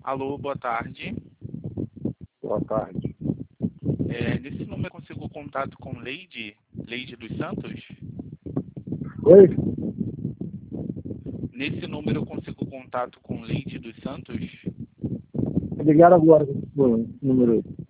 Alô, boa tarde. Boa tarde. Nesse número eu consigo contato com Leide dos Santos? Oi? Nesse número eu consigo contato com Leide dos Santos? Ligaram agora com o número aí.